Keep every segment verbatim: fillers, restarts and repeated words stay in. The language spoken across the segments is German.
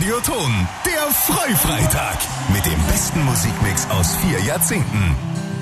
Radioton, der Freifreitag mit dem besten Musikmix aus vier Jahrzehnten.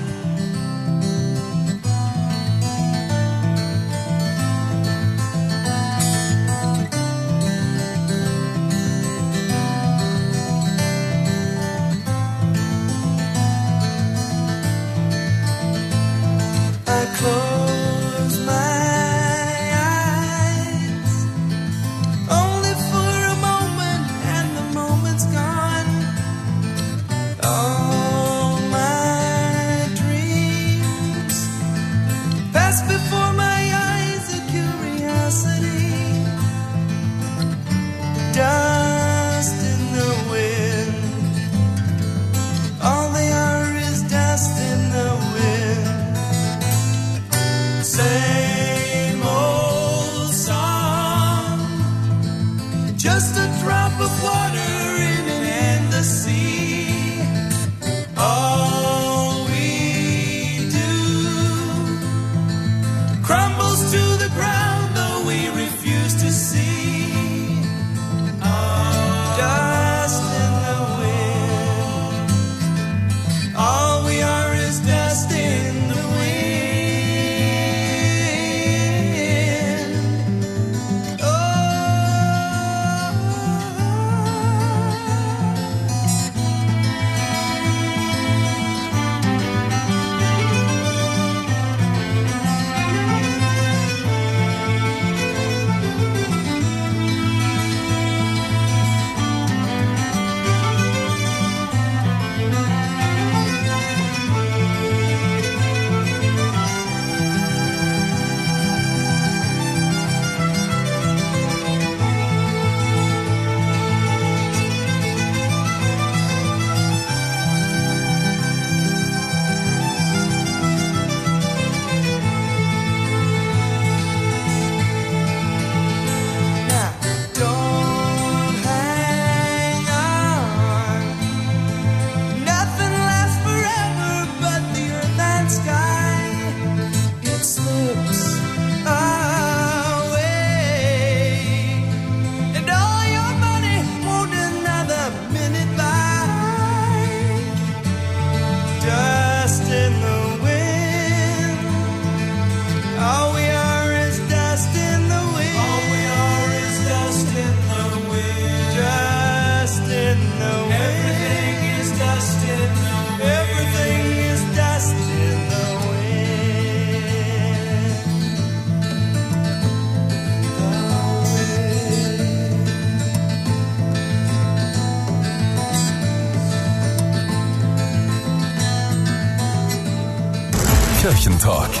Kirchentalk.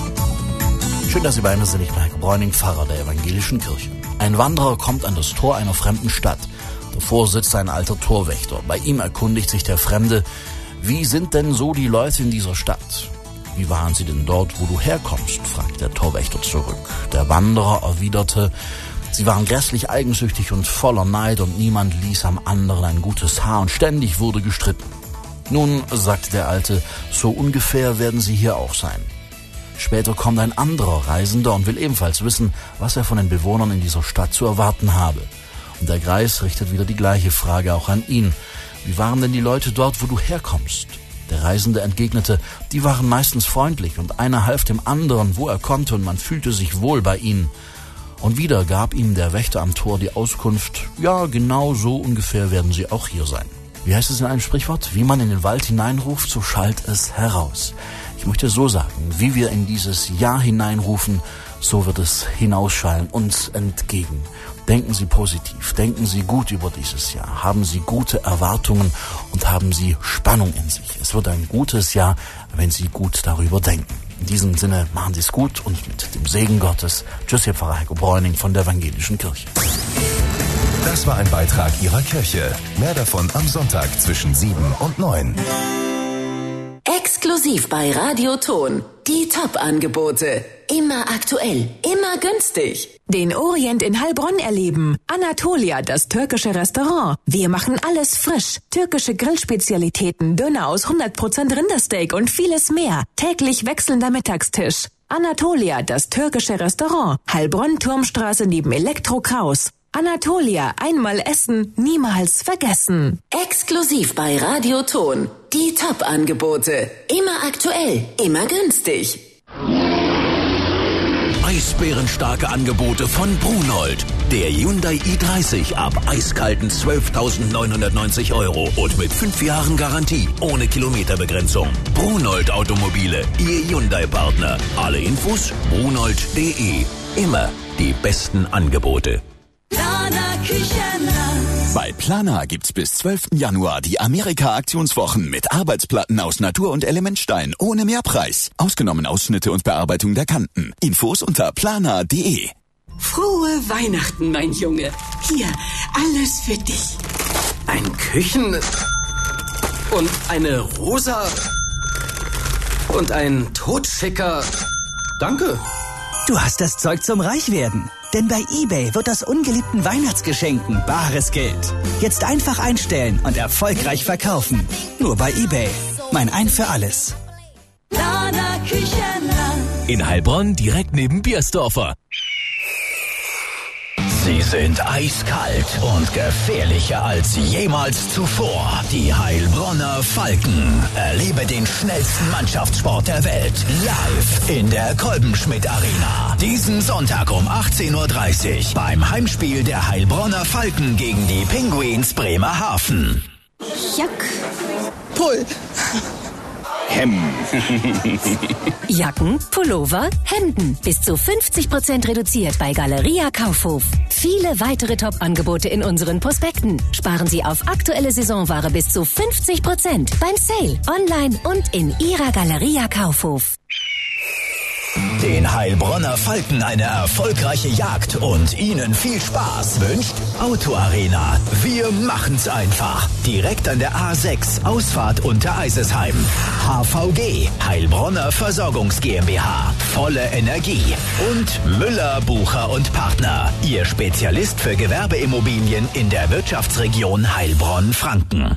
Schön, dass Sie bei mir sind. Ich bin Heiko Bräuning, Pfarrer der evangelischen Kirche. Ein Wanderer kommt an das Tor einer fremden Stadt. Davor sitzt ein alter Torwächter. Bei ihm erkundigt sich der Fremde, wie sind denn so die Leute in dieser Stadt? Wie waren sie denn dort, wo du herkommst? Fragt der Torwächter zurück. Der Wanderer erwiderte, sie waren grässlich eigensüchtig und voller Neid und niemand ließ am anderen ein gutes Haar und ständig wurde gestritten. Nun, sagt der Alte, so ungefähr werden sie hier auch sein. Später kommt ein anderer Reisender und will ebenfalls wissen, was er von den Bewohnern in dieser Stadt zu erwarten habe. Und der Greis richtet wieder die gleiche Frage auch an ihn. Wie waren denn die Leute dort, wo du herkommst? Der Reisende entgegnete, die waren meistens freundlich und einer half dem anderen, wo er konnte und man fühlte sich wohl bei ihnen. Und wieder gab ihm der Wächter am Tor die Auskunft, ja, genau so ungefähr werden sie auch hier sein. Wie heißt es in einem Sprichwort? Wie man in den Wald hineinruft, so schallt es heraus. Ich möchte so sagen, wie wir in dieses Ja hineinrufen, so wird es hinausschallen, uns entgegen. Denken Sie positiv, denken Sie gut über dieses Jahr, haben Sie gute Erwartungen und haben Sie Spannung in sich. Es wird ein gutes Jahr, wenn Sie gut darüber denken. In diesem Sinne machen Sie es gut und mit dem Segen Gottes. Tschüss, Ihr Pfarrer Heiko Bräuning von der evangelischen Kirche. Das war ein Beitrag Ihrer Kirche. Mehr davon am Sonntag zwischen sieben und neun. Exklusiv bei Radioton. Die Top-Angebote. Immer aktuell, immer günstig. Den Orient in Heilbronn erleben. Anatolia, das türkische Restaurant. Wir machen alles frisch. Türkische Grillspezialitäten, Döner aus hundert Prozent Rindersteak und vieles mehr. Täglich wechselnder Mittagstisch. Anatolia, das türkische Restaurant. Heilbronn, Turmstraße neben Elektro Kraus. Anatolia, einmal essen, niemals vergessen. Exklusiv bei Radio Ton. Die Top-Angebote. Immer aktuell, immer günstig. Eisbärenstarke Angebote von Brunold. Der Hyundai i dreißig ab eiskalten zwölftausendneunhundertneunzig Euro und mit fünf Jahren Garantie ohne Kilometerbegrenzung. Brunold Automobile, Ihr Hyundai-Partner. Alle Infos brunold punkt de. Immer die besten Angebote. Planer Küchenland. Bei Planer gibt's bis zwölften Januar die Amerika-Aktionswochen mit Arbeitsplatten aus Natur- und Elementstein ohne Mehrpreis. Ausgenommen Ausschnitte und Bearbeitung der Kanten. Infos unter planer punkt de. Frohe Weihnachten, mein Junge. Hier, alles für dich. Ein Küchen... und eine Rosa... und ein totschicker... Danke. Du hast das Zeug zum Reichwerden. Denn bei eBay wird aus ungeliebten Weihnachtsgeschenken bares Geld. Jetzt einfach einstellen und erfolgreich verkaufen. Nur bei eBay. Mein Ein für alles. Planer Küchenland. In Heilbronn direkt neben Biersdorfer. Sie sind eiskalt und gefährlicher als jemals zuvor. Die Heilbronner Falken. Erlebe den schnellsten Mannschaftssport der Welt live in der Kolbenschmidt Arena. Diesen Sonntag um achtzehn Uhr dreißig beim Heimspiel der Heilbronner Falken gegen die Pinguins Bremerhaven. Jack. Pull. Hemd. Jacken, Pullover, Hemden. Bis zu fünfzig Prozent reduziert bei Galeria Kaufhof. Viele weitere Top-Angebote in unseren Prospekten. Sparen Sie auf aktuelle Saisonware bis zu fünfzig Prozent beim Sale, online und in Ihrer Galeria Kaufhof. Den Heilbronner Falken eine erfolgreiche Jagd und Ihnen viel Spaß wünscht Auto Arena. Wir machen's einfach. Direkt an der A sechs, Ausfahrt unter Eisesheim. H V G, Heilbronner Versorgungs GmbH. Volle Energie. Und Müller, Bucher und Partner. Ihr Spezialist für Gewerbeimmobilien in der Wirtschaftsregion Heilbronn-Franken.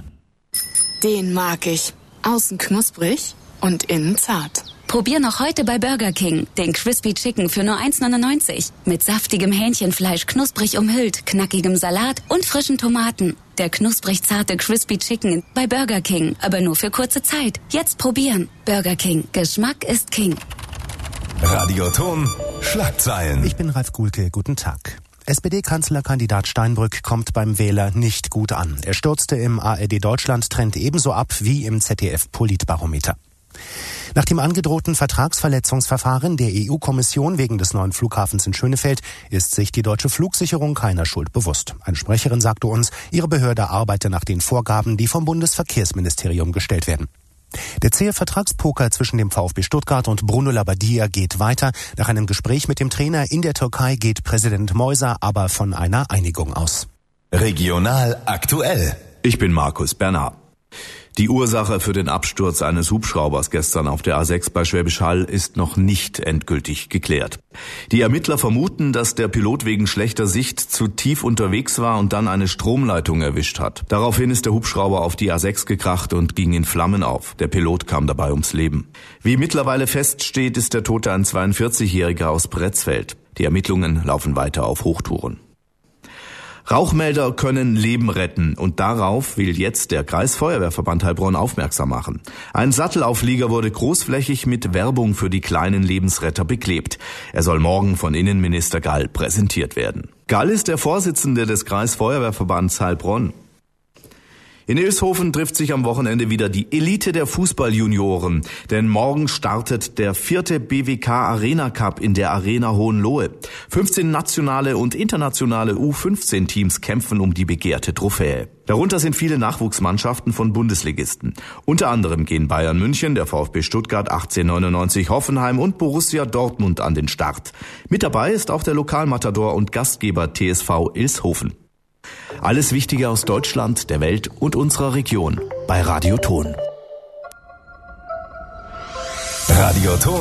Den mag ich. Außen knusprig und innen zart. Probier noch heute bei Burger King den Crispy Chicken für nur eins neunundneunzig. Mit saftigem Hähnchenfleisch, knusprig umhüllt, knackigem Salat und frischen Tomaten. Der knusprig zarte Crispy Chicken bei Burger King, aber nur für kurze Zeit. Jetzt probieren. Burger King. Geschmack ist King. Radioton Schlagzeilen. Ich bin Ralf Guhlke. Guten Tag. S P D-Kanzlerkandidat Steinbrück kommt beim Wähler nicht gut an. Er stürzte im A R D-Deutschland-Trend ebenso ab wie im Z D F-Politbarometer. Nach dem angedrohten Vertragsverletzungsverfahren der E U-Kommission wegen des neuen Flughafens in Schönefeld ist sich die deutsche Flugsicherung keiner Schuld bewusst. Eine Sprecherin sagte uns, ihre Behörde arbeite nach den Vorgaben, die vom Bundesverkehrsministerium gestellt werden. Der zähe Vertragspoker zwischen dem VfB Stuttgart und Bruno Labbadia geht weiter. Nach einem Gespräch mit dem Trainer in der Türkei geht Präsident Meuser aber von einer Einigung aus. Regional aktuell. Ich bin Markus Bernhard. Die Ursache für den Absturz eines Hubschraubers gestern auf der A sechs bei Schwäbisch Hall ist noch nicht endgültig geklärt. Die Ermittler vermuten, dass der Pilot wegen schlechter Sicht zu tief unterwegs war und dann eine Stromleitung erwischt hat. Daraufhin ist der Hubschrauber auf die A sechs gekracht und ging in Flammen auf. Der Pilot kam dabei ums Leben. Wie mittlerweile feststeht, ist der Tote ein zweiundvierzigjähriger aus Bretzfeld. Die Ermittlungen laufen weiter auf Hochtouren. Rauchmelder können Leben retten und darauf will jetzt der Kreisfeuerwehrverband Heilbronn aufmerksam machen. Ein Sattelauflieger wurde großflächig mit Werbung für die kleinen Lebensretter beklebt. Er soll morgen von Innenminister Gall präsentiert werden. Gall ist der Vorsitzende des Kreisfeuerwehrverbands Heilbronn. In Ilshofen trifft sich am Wochenende wieder die Elite der Fußballjunioren, denn morgen startet der vierte B W K Arena Cup in der Arena Hohenlohe. fünfzehn nationale und internationale U fünfzehn Teams kämpfen um die begehrte Trophäe. Darunter sind viele Nachwuchsmannschaften von Bundesligisten. Unter anderem gehen Bayern München, der VfB Stuttgart, achtzehnhundertneunundneunzig, Hoffenheim und Borussia Dortmund an den Start. Mit dabei ist auch der Lokalmatador und Gastgeber T S V Ilshofen. Alles Wichtige aus Deutschland, der Welt und unserer Region bei Radio Ton. Radio Ton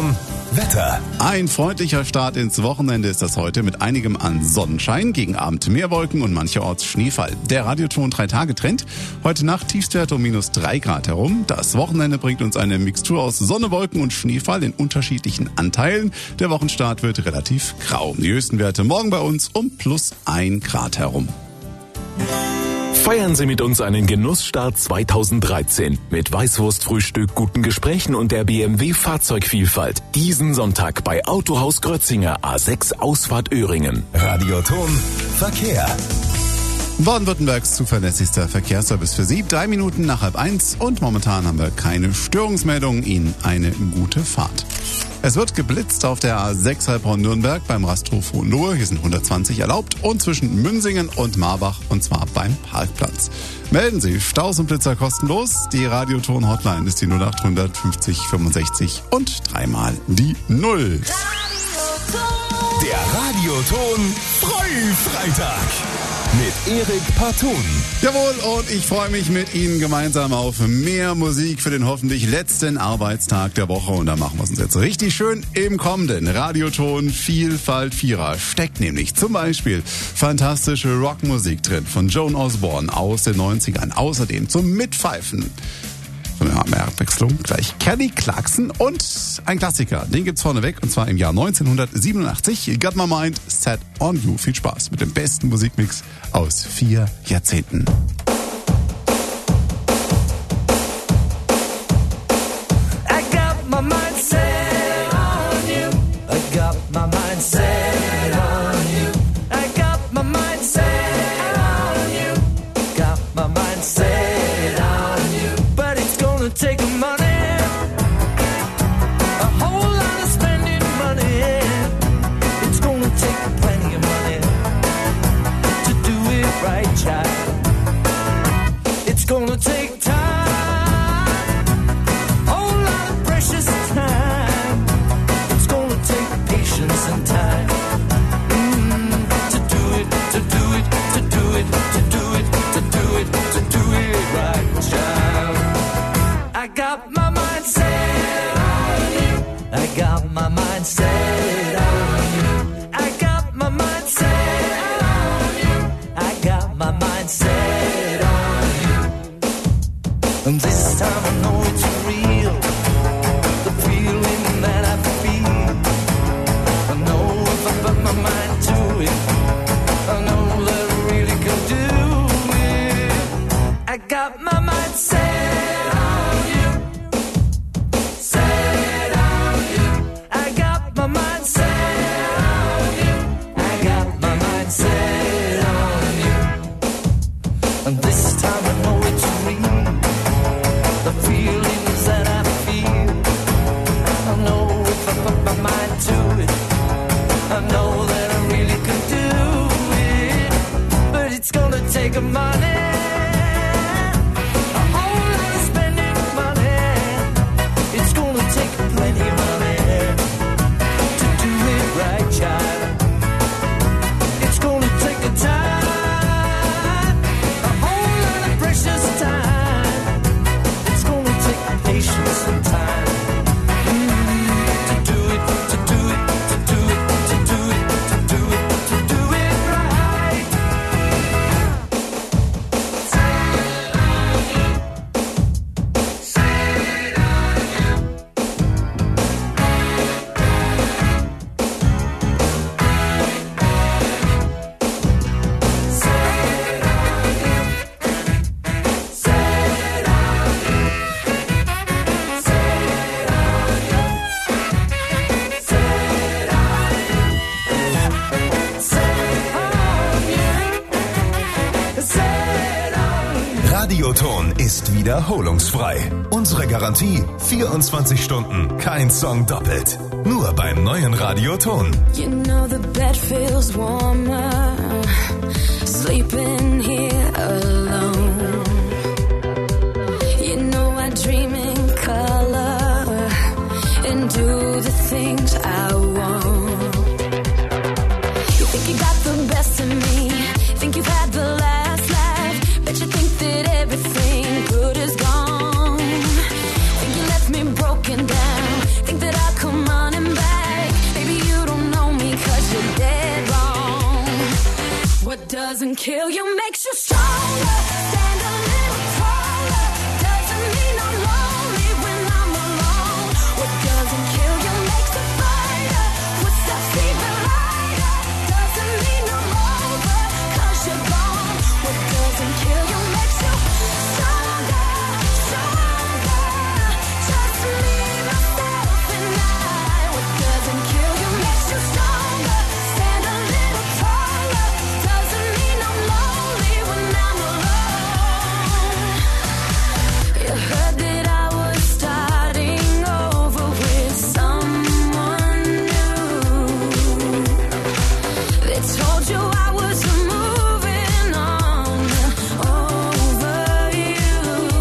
Wetter. Ein freundlicher Start ins Wochenende ist das heute mit einigem an Sonnenschein, gegen Abend mehr Wolken und mancherorts Schneefall. Der Radioton drei Tage Trend. Heute Nacht Tiefstwerte um minus drei Grad herum. Das Wochenende bringt uns eine Mixtur aus Sonne, Wolken und Schneefall in unterschiedlichen Anteilen. Der Wochenstart wird relativ grau. Die höchsten Werte morgen bei uns um plus ein Grad herum. Feiern Sie mit uns einen Genussstart zweitausenddreizehn mit Weißwurstfrühstück, guten Gesprächen und der B M W Fahrzeugvielfalt. Diesen Sonntag bei Autohaus Grötzinger, A sechs Ausfahrt Öhringen. Radioton Verkehr. Baden-Württembergs zuverlässigster Verkehrsservice für Sie. Drei Minuten nach halb eins und momentan haben wir keine Störungsmeldungen. Ihnen eine gute Fahrt. Es wird geblitzt auf der A sechs Heilbronn-Nürnberg beim Rasthof Hohenlohe. Hier sind hundertzwanzig erlaubt und zwischen Münsingen und Marbach und zwar beim Parkplatz. Melden Sie Staus und Blitzer kostenlos. Die Radioton-Hotline ist die null acht hundert fünfzig fünfundsechzig und dreimal die Null. Der Radioton Frühfreitag mit Erik Partun. Jawohl, und ich freue mich mit Ihnen gemeinsam auf mehr Musik für den hoffentlich letzten Arbeitstag der Woche. Und da machen wir es uns jetzt richtig schön im kommenden Radioton Vielfalt Vierer. Steckt nämlich zum Beispiel fantastische Rockmusik drin von Joan Osborne aus den neunzigern. Außerdem zum Mitpfeifen. Mehr Abwechslung gleich Kelly Clarkson und ein Klassiker, den gibt's vorneweg und zwar im Jahr neunzehnhundertsiebenundachtzig. Got My Mind Set on You. Viel Spaß mit dem besten Musikmix aus vier Jahrzehnten. I got my mind set on you. I got my mind set on you. I got my mind set on you. Got my mind set. Take money, a whole lot of spending money. It's gonna take plenty of money to do it right, child. It's gonna take time, a whole lot of precious time. It's gonna take patience and time mm, to do it, to do it, to do it, to do it, to do it, to do it right, child. I got my mind set on you. I got my mind set on you. I got my mind set on you. I got my mind set on you. And this time I know it's real. The feeling that I feel. I know if I put my mind to it, I know that I really can do it. I got my mind set. Take a money, a whole lot of spending money. It's gonna take plenty of money to do it right, child. It's gonna take a time, a whole lot of precious time. It's gonna take patience and time mm, to do it, to do it, to do it, to do it, to do it, to do it right. Radioton ist wiederholungsfrei. Unsere Garantie vierundzwanzig Stunden, kein Song doppelt. Nur beim neuen Radioton. You know the bed feels warmer, sleeping here alone. You know I dream in color and do the things I want. You think you got the best of me, think you've had the last laugh, bet you think that everything good is gone. Think you left me broken down, think that I'll come running back. kill you makes you stronger. Stand a little taller. Doesn't mean I'm lonely when I'm alone. What doesn't kill you makes a fighter. Footsteps even lighter. Doesn't mean I'm over, 'cause you're gone. What doesn't kill you makes you stronger, stronger. Just me, myself, and I. What doesn't kill you makes you stronger. Stand a little taller. Doesn't mean I'm lonely when I'm alone. You heard that I was starting over with someone new. They told you I was moving on over you.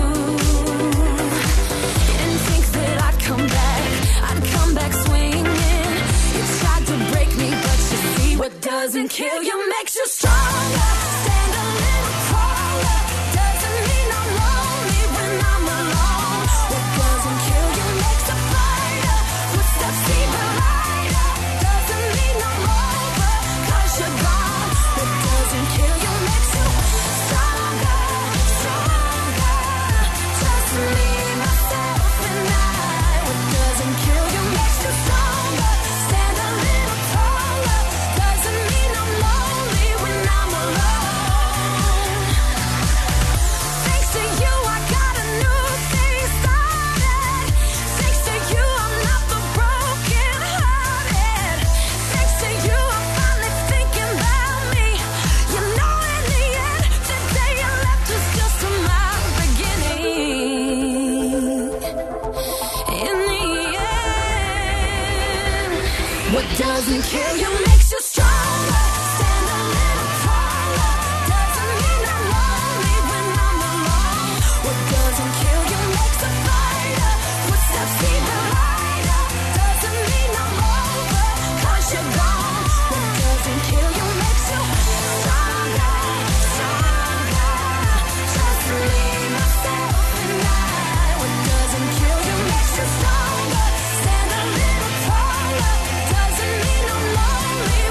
Didn't think that I'd come back, I'd come back swinging. You tried to break me, but you see what doesn't kill you makes you stronger. Stand a little taller. Doesn't mean I'm lonely when I'm alone. What doesn't kill you makes a fighter. Footsteps even lighter. Doesn't mean I'm over, 'cause you're gone. What doesn't kill you makes you stronger, stronger. Just me, myself, and I. What doesn't kill you makes you stronger. Stand a little taller. Doesn't mean I'm lonely when I'm alone. Thanks to you, I got a new thing started. Thanks to you, I'm not the broken hearted. Thanks to you, I'm finally thinking about me. You know, in the end, the day you left was just my beginning. In the end, what doesn't kill you makes you stronger. Stand a little taller. Doesn't mean I'm lonely when I'm alone. What doesn't kill